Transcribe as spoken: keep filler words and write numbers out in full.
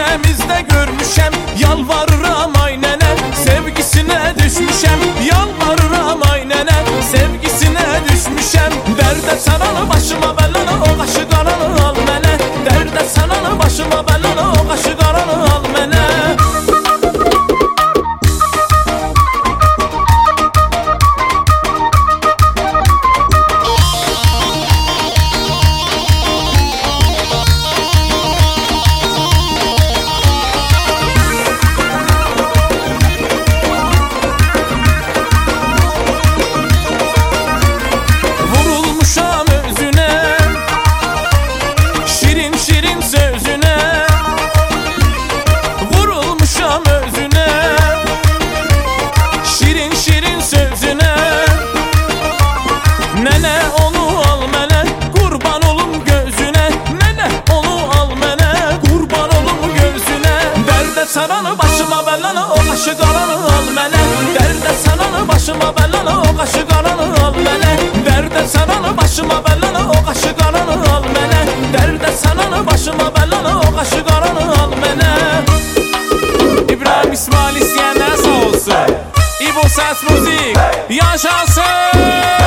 Çevremizde görmüşem, yalvarıram aynene, sevgisine düşmüşem. Yalvarıram aynene, sevgisine düşmüşem. Derde saranı başıma belanı, o kaşı karanı al mene. Derde saranı başıma belanı, o kaşı karanı al mene. Saranı başıma belanı, o kaşı karanı al mene. Derde saranı başıma belanı, o kaşı karanı al mene. Derde saranı başıma belanı, o kaşı karanı al mene. Derde saranı başıma belanı, o kaşı karanı al mene. İbrahim İsmail isteyenler sağ olsun. İbo Ses Müzik yaşasın.